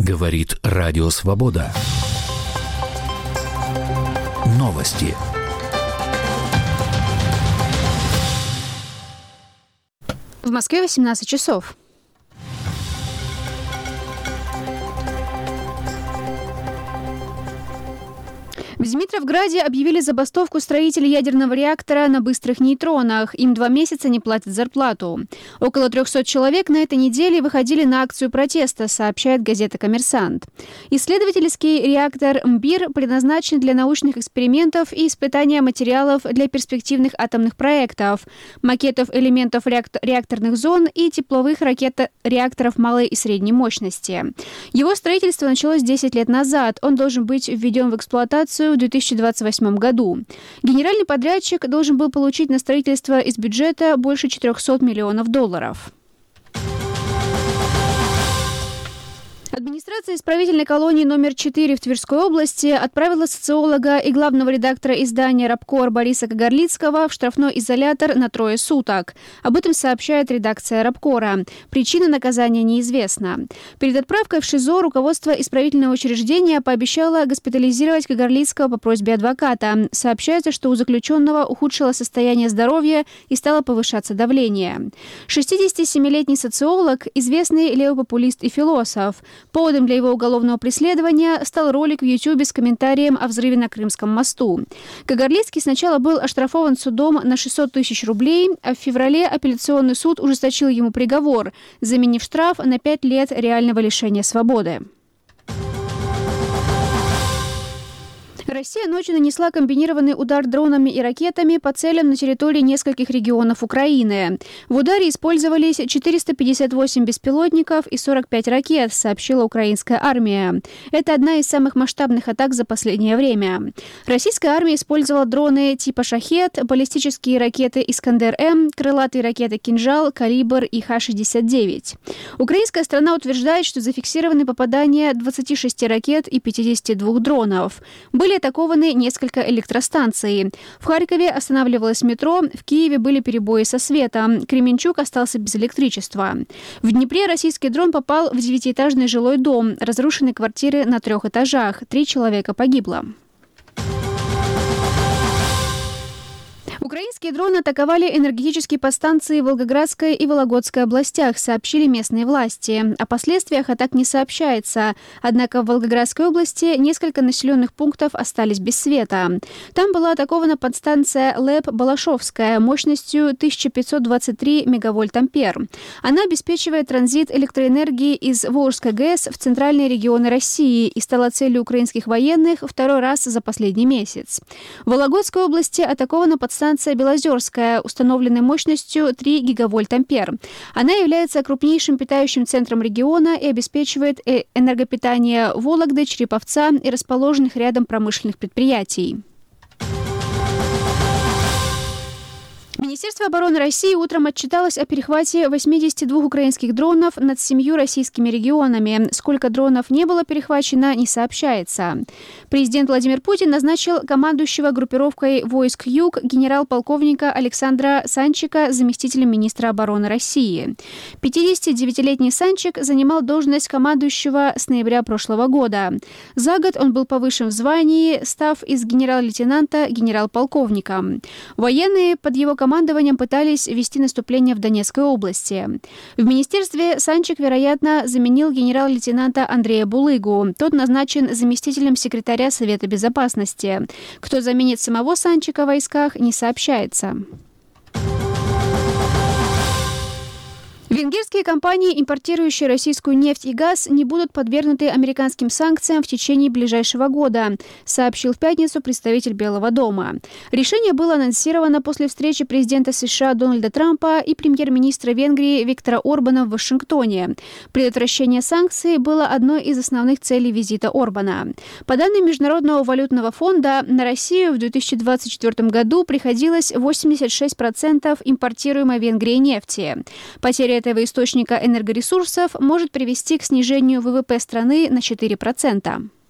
Говорит Радио Свобода. Новости. В Москве 18 часов. В Димитровграде объявили забастовку строителей ядерного реактора на быстрых нейтронах. Им 2 месяца не платят зарплату. Около 300 человек на этой неделе выходили на акцию протеста, сообщает газета «Коммерсант». Исследовательский реактор МБИР предназначен для научных экспериментов и испытания материалов для перспективных атомных проектов, макетов элементов реакторных зон и тепловых реакторов малой и средней мощности. Его строительство началось 10 лет назад. Он должен быть введен в эксплуатацию в 2028 году. Генеральный подрядчик должен был получить на строительство из бюджета больше $400 миллионов. Администрация исправительной колонии номер 4 в Тверской области отправила социолога и главного редактора издания «Рабкор» Бориса Кагарлицкого в штрафной изолятор на 3 суток. Об этом сообщает редакция «Рабкора». Причина наказания неизвестна. Перед отправкой в ШИЗО руководство исправительного учреждения пообещало госпитализировать Кагарлицкого по просьбе адвоката. Сообщается, что у заключенного ухудшилось состояние здоровья и стало повышаться давление. 67-летний социолог – известный левопопулист и философ. Поводом для его уголовного преследования стал ролик в Ютьюбе с комментарием о взрыве на Крымском мосту. Кагарлицкий сначала был оштрафован судом на 600 тысяч рублей, а в феврале апелляционный суд ужесточил ему приговор, заменив штраф на 5 лет реального лишения свободы. Россия ночью нанесла комбинированный удар дронами и ракетами по целям на территории нескольких регионов Украины. В ударе использовались 458 беспилотников и 45 ракет, сообщила украинская армия. Это одна из самых масштабных атак за последнее время. Российская армия использовала дроны типа «Шахед», баллистические ракеты «Искандер-М», крылатые ракеты «Кинжал», «Калибр» и Х-69. Украинская сторона утверждает, что зафиксированы попадания 26 ракет и 52 дронов. Были атакованы несколько электростанций. В Харькове останавливалось метро, в Киеве были перебои со светом, Кременчуг остался без электричества. В Днепре российский дрон попал в 9-этажный жилой дом, разрушены квартиры на 3 этажах, 3 человека погибло. Украинские дроны атаковали энергетические подстанции в Волгоградской и Вологодской областях, сообщили местные власти. О последствиях атак не сообщается. Однако в Волгоградской области несколько населенных пунктов остались без света. Там была атакована подстанция ЛЭП Балашовская мощностью 1523 мегавольт-ампер. Она обеспечивает транзит электроэнергии из Волжской ГЭС в центральные регионы России и стала целью украинских военных 2-й раз за последний месяц. В Вологодской области атакована подстанция Белозерская, установленной мощностью 3 гигавольт-ампер. Она является крупнейшим питающим центром региона и обеспечивает энергопитание Вологды, Череповца и расположенных рядом промышленных предприятий. Министерство обороны России утром отчиталось о перехвате 82 украинских дронов над 7 российскими регионами. Сколько дронов не было перехвачено, не сообщается. Президент Владимир Путин назначил командующего группировкой войск «Юг» генерал-полковника Александра Санчика заместителем министра обороны России. 59-летний Санчик занимал должность командующего с ноября прошлого года. За год он был повышен в звании, став из генерал-лейтенанта генерал-полковником. Военные под его командованием пытались вести наступление в Донецкой области. В министерстве Санчик, вероятно, заменил генерал-лейтенанта Андрея Булыгу. Тот назначен заместителем секретаря Совета Безопасности. Кто заменит самого Санчика в войсках, не сообщается. Венгерские компании, импортирующие российскую нефть и газ, не будут подвергнуты американским санкциям в течение ближайшего года, сообщил в пятницу представитель Белого дома. Решение было анонсировано после встречи президента США Дональда Трампа и премьер-министра Венгрии Виктора Орбана в Вашингтоне. Предотвращение санкций было одной из основных целей визита Орбана. По данным Международного валютного фонда, на Россию в 2024 году приходилось 86% импортируемой Венгрией нефти. Потеря этого источника энергоресурсов может привести к снижению ВВП страны на 4%.